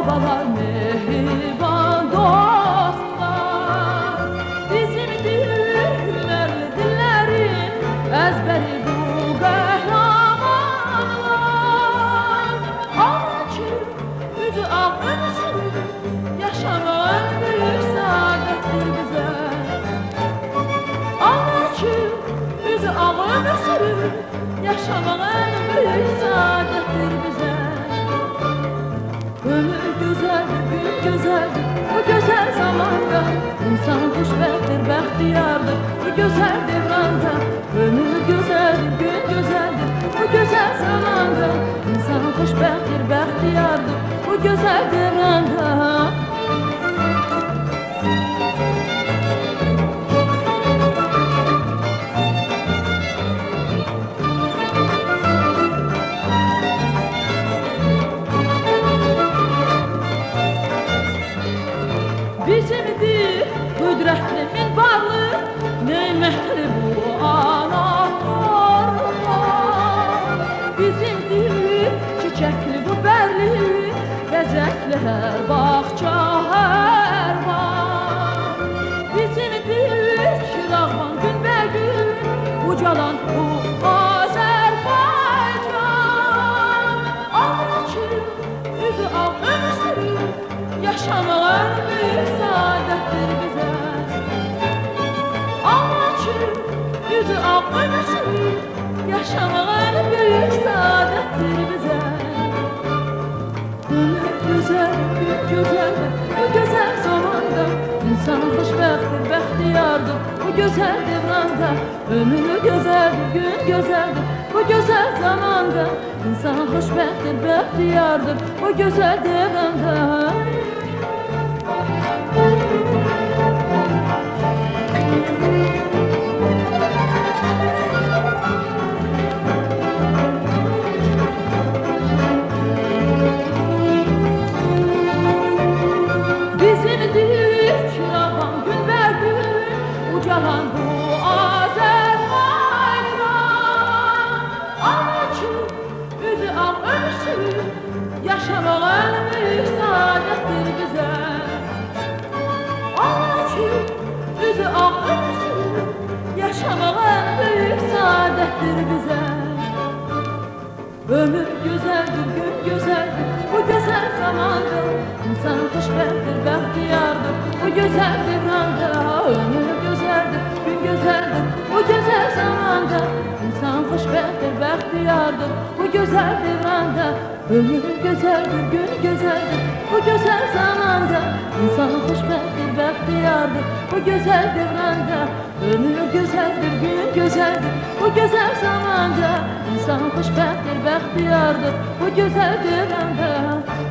babalar, mehriban dostlar. Bizim dillerli dillerin ezberi bu kahramanlar. Ağacı, yüzü ağ ömsün, yaşamak büyük saadettir bize. Ağacı, yüzü ağ ömsün, yaşamak büyük saadettir bize. Ömür güzeldir, gün güzeldir, bu güzel zamanda İnsan hoşbəxtdir, bəxtiyardır, bu güzel devranda. Ömür güzeldir, gün güzeldir, bu güzel zamanda İnsan hoşbəxtdir, bəxtiyardır, bu güzel devranda. Bizimdir qüdrətli minbarlı, neymətli bu anahtarlar. Bizimdir çiçəkli bu bərli, bəzəkli hər bağça hər var. Bizimdir Şirağban günbəgün, ucalan bu Azərbaycan. Ağacı, üzü ağ ömsürü, yaşamalar büyük saadettir bize. Ağacı, yüzü ağ ömsün, yaşamalar büyük saadettir bize. Ömür güzel, gün güzel, bu güzel zamanda İnsan hoşbəxtdir, bəxtiyardır, bu güzel devranda. Ömür güzeldir, gün güzeldir, bu güzel zamanda İnsan hoşbəxtdir, bəxtiyardır, bu güzel devranda. Bizimdir Şirağban günbəgün, ucalan bu Azərbaycan. Ağacı, üzü ağ ömsün, yaşamalar büyük saadettir bize. Ağacı, yüzü ağ ömsün, yaşamalar büyük saadettir bize. Ömür güzeldir, gün güzeldir, bu güzel zamanda İnsan hoşbəxtdir, bəxtiyardır, bu güzel devranda. Ömür güzeldir, gün güzeldir, bu güzel zamanda İnsan hoşbəxtdir, bəxtiyardır, bu güzel devranda. Ömür güzeldir, gün güzeldir, bu güzel zamanda İnsan hoşbəxtdir, bəxtiyardır, bu güzel devranda. Ömür güzeldir, gün güzeldir, bu güzel zamanda İnsan hoşbəxtdir, bəxtiyardır, bu güzel devranda.